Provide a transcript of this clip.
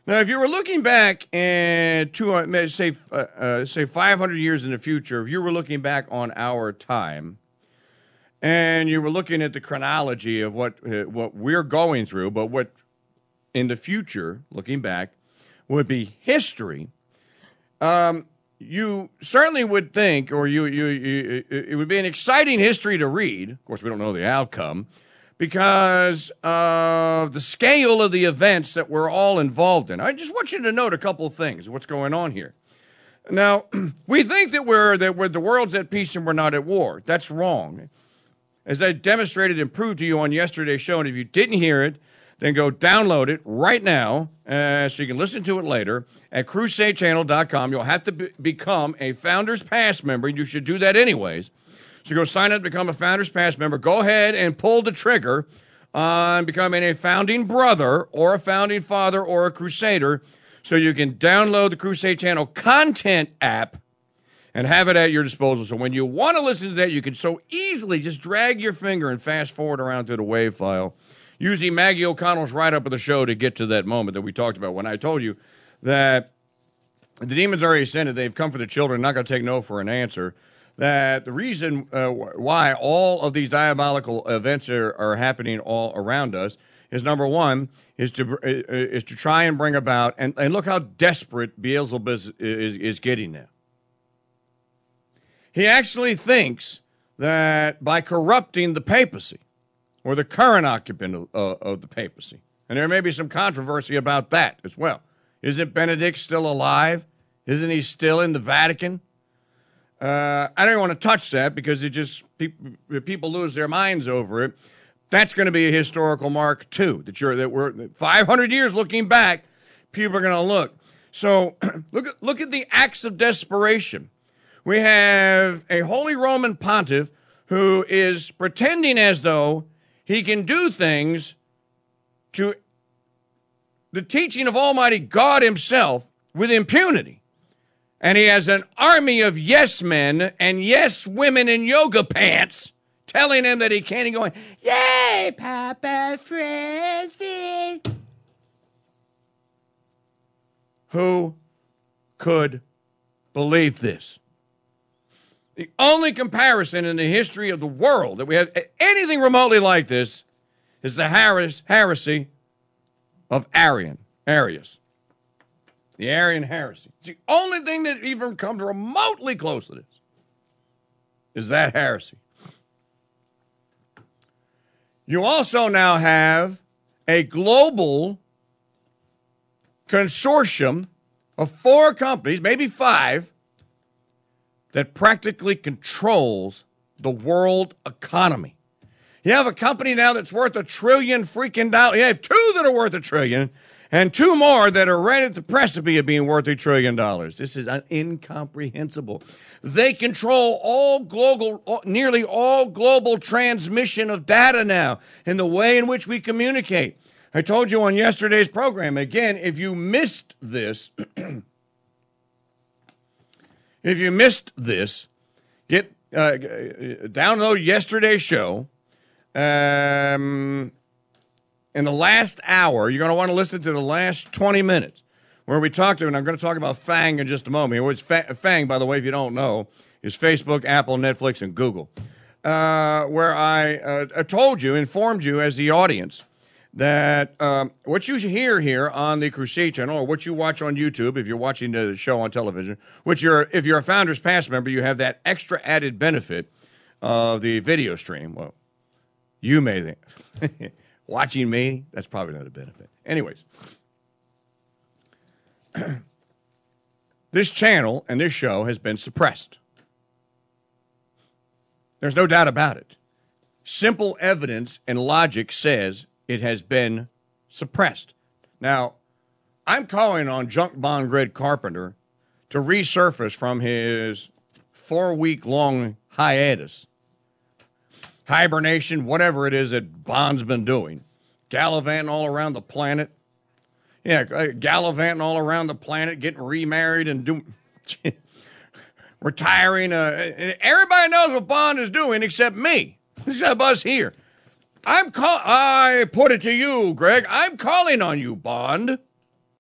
Now, if you were looking back and say 500 years in the future, if you were looking back on our time, and you were looking at the chronology of what we're going through, but what in the future, looking back, would be history, you certainly would think, or it would be an exciting history to read. Of course, we don't know the outcome because of the scale of the events that we're all involved in. I just want you to note a couple of things, what's going on here. Now, we think that the world's at peace and we're not at war. That's wrong. As I demonstrated and proved to you on yesterday's show, and if you didn't hear it, then go download it right now so you can listen to it later at crusadechannel.com. You'll have to become a Founders Pass member. You should do that anyways. So go sign up to become a Founders Pass member. Go ahead and pull the trigger on becoming a founding brother or a founding father or a crusader so you can download the Crusade Channel content app and have it at your disposal. So when you want to listen to that, you can so easily just drag your finger and fast forward around to the WAV file using Maggie O'Connell's write-up of the show to get to that moment that we talked about when I told you that the demons already ascended. They've come for the children, not going to take no for an answer. That the reason why all of these diabolical events are happening all around us is, number one, is to try and bring about, and look how desperate Beelzebub is getting now. He actually thinks that by corrupting the papacy, or the current occupant of the papacy, and there may be some controversy about that as well. Isn't Benedict still alive? Isn't he still in the Vatican? I don't even want to touch that because people lose their minds over it. That's going to be a historical mark too. That we're 500 years looking back, people are going to look. So look at the acts of desperation. We have a Holy Roman Pontiff who is pretending as though he can do things to the teaching of Almighty God himself with impunity. And he has an army of yes men and yes women in yoga pants telling him that he can't, and going, "Yay, Papa Francis." Who could believe this? The only comparison in the history of the world that we have anything remotely like this is the heresy of Arius. The Arian heresy. It's the only thing that even comes remotely close to this is that heresy. You also now have a global consortium of 4 companies, maybe 5, that practically controls the world economy. You have a company now that's worth $1 trillion freaking dollars. You have 2 that are worth $1 trillion, and 2 more that are right at the precipice of being worth $1 trillion. This is incomprehensible. They control nearly all global transmission of data now and the way in which we communicate. I told you on yesterday's program, again, if you missed this, download yesterday's show. In the last hour, you're going to want to listen to the last 20 minutes where we talked to, and I'm going to talk about FANG in just a moment. FANG, by the way, if you don't know, is Facebook, Apple, Netflix, and Google, where I informed you as the audience that what you hear here on the Crusade Channel, or what you watch on YouTube, if you're watching the show on television, if you're a Founders Pass member, you have that extra added benefit of the video stream. Well, you may think. Watching me, that's probably not a benefit. Anyways, this channel and this show has been suppressed. There's no doubt about it. Simple evidence and logic says it has been suppressed. Now, I'm calling on Junk Bond Greg Carpenter to resurface from his 4-week-long hiatus, hibernation, whatever it is that Bond's been doing, gallivanting all around the planet. Yeah, gallivanting all around the planet, getting remarried and retiring. Everybody knows what Bond is doing except me, except us here. I put it to you, Greg. I'm calling on you, Bond.